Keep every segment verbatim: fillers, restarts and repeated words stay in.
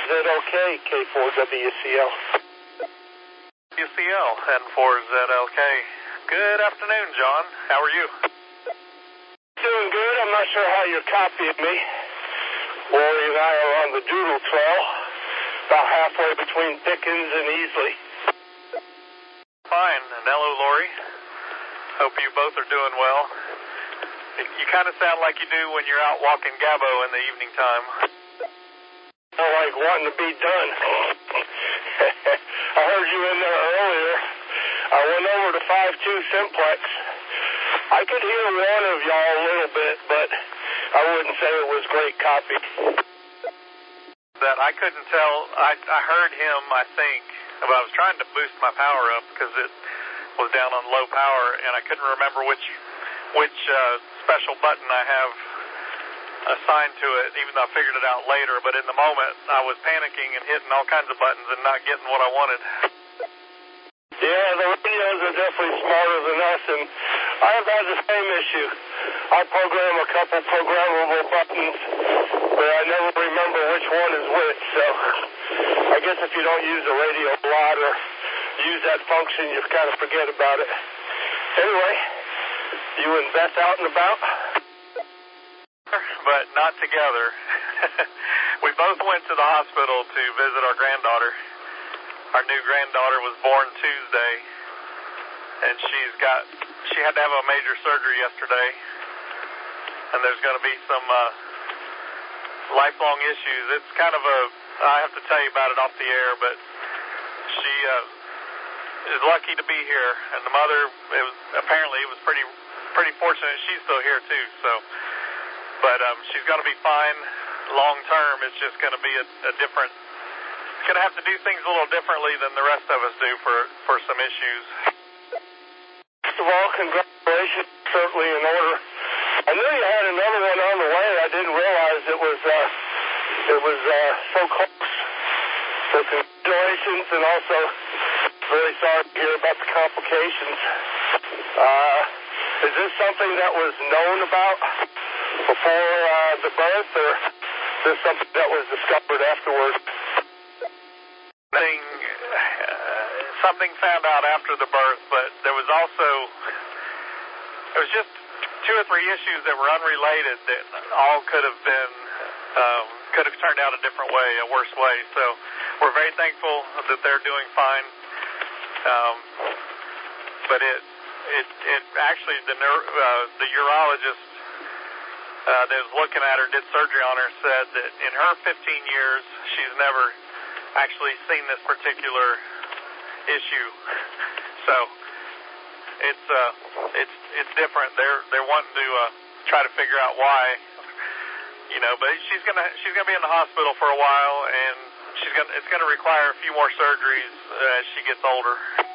Z L K, K four W C L. W C L, N four Z L K. Good afternoon, John. How are you? Doing good. I'm not sure how you're copying me. Lori and I are on the Doodle Trail, about halfway between Pickens and Easley. Fine. And hello, Lori. Hope you both are doing well. You kind of sound like you do when you're out walking Gabo in the evening time. More like wanting to be done. I heard you in there earlier. I went over to five two Simplex. I could hear one of y'all a little bit, but I wouldn't say it was great copy. That I couldn't tell. I, I heard him, I think, but I was trying to boost my power up because it was down on low power, and I couldn't remember which which uh, special button I have assigned to it, even though I figured it out later. But in the moment, I was panicking and hitting all kinds of buttons and not getting what I wanted. Yeah, the radios are definitely smarter than us, and I've had the same issue. I program a couple programmable buttons, but I never remember which one is which. So I guess if you don't use the radio a lot or use that function, you kind of forget about it. Anyway, you and Beth out and about? But not together. We both went to the hospital to visit our granddaughter. Our new granddaughter was born Tuesday, and she's got, she had to have a major surgery yesterday, and there's going to be some uh, lifelong issues. It's kind of a, I have to tell you about it off the air, but she uh, is lucky to be here, and the mother, it was, apparently it was pretty, pretty fortunate she's still here too, so, but um, she's going to be fine long term. It's just going to be a, a different, going to have to do things a little differently than the rest of us do for, for some issues. First of all, congratulations, certainly in order. I knew you had another one on the way. I didn't realize it was uh, it was uh, so close. So congratulations, and also very sorry to hear about the complications. Uh, is this something that was known about before uh, the birth, or is this something that was discovered afterwards? Something, uh, something found out after the birth, but there was also, it was just two or three issues that were unrelated that all could have been, um, could have turned out a different way, a worse way. So we're very thankful that they're doing fine. Um, but it, it, it actually, the neuro, uh, the urologist uh, that was looking at her, did surgery on her, said that in her fifteen years, she's never actually seen this particular issue. So it's uh it's it's different. They're they're wanting to uh, try to figure out why, you know. But she's gonna she's gonna be in the hospital for a while, and she's gonna it's gonna require a few more surgeries as she gets older.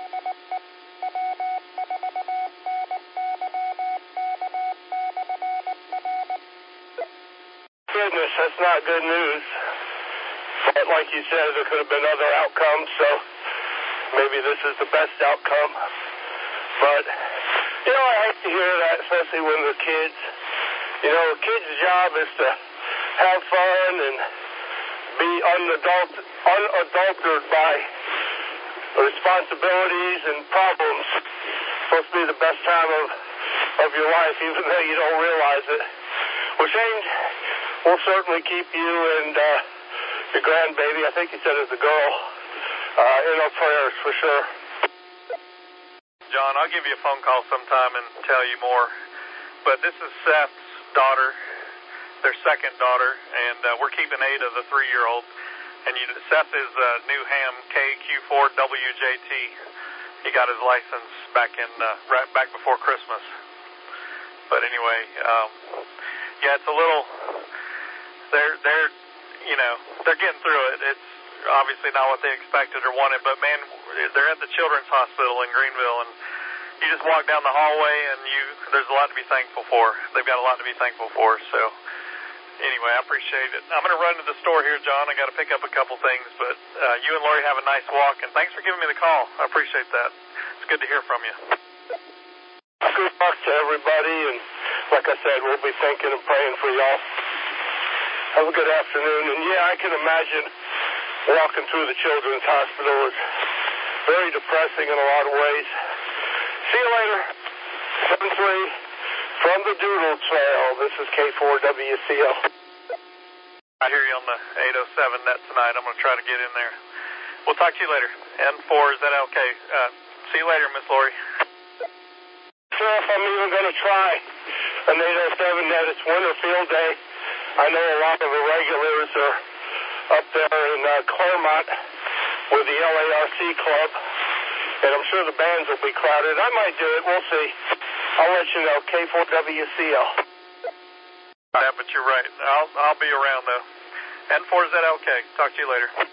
Goodness, that's not good news. But like you said, there could have been other outcomes, so maybe this is the best outcome. But, you know, I hate to hear that, especially when they're kids. You know, a kid's job is to have fun and be unadult, unadulterated by responsibilities and problems. It's supposed to be the best time of, of your life, even though you don't realize it. Well, Shane, we'll certainly keep you and uh, your grandbaby, I think you said it's a girl, uh, in our prayers for sure. John, I'll give you a phone call sometime and tell you more. But this is Seth's daughter, their second daughter, and uh, we're keeping eight of the three-year-olds. And you, Seth is uh, New Ham K Q four W J T. He got his license back in uh, right back before Christmas. But anyway, um, yeah, it's a little. They're they're you know they're getting through it. It's obviously not what they expected or wanted, but man, they're at the Children's Hospital in Greenville, and you just walk down the hallway, and you there's a lot to be thankful for. They've got a lot to be thankful for. So anyway, I appreciate it. I'm going to run to the store here, John. I got to pick up a couple things, but uh, you and Lori have a nice walk, and thanks for giving me the call. I appreciate that. It's good to hear from you. Good luck to everybody, and like I said, we'll be thinking and praying for y'all. Have a good afternoon, and yeah, I can imagine walking through the Children's Hospital is very depressing in a lot of ways. See you later. seven three from the Doodle Trail. This is K four W C L. I hear you on the eight oh seven net tonight. I'm going to try to get in there. We'll talk to you later. N four, is that okay? Uh, see you later, Miss Lori. Sure, if I'm even going to try an eight oh seven net. It's winter field day. I know a lot of the regulars are up there in uh, Claremont with the L A R C club, and I'm sure the bands will be crowded. I might do it. We'll see. I'll let you know. K four W C L. Yeah, but you're right. I'll I'll be around though. N four, is that okay? Talk to you later.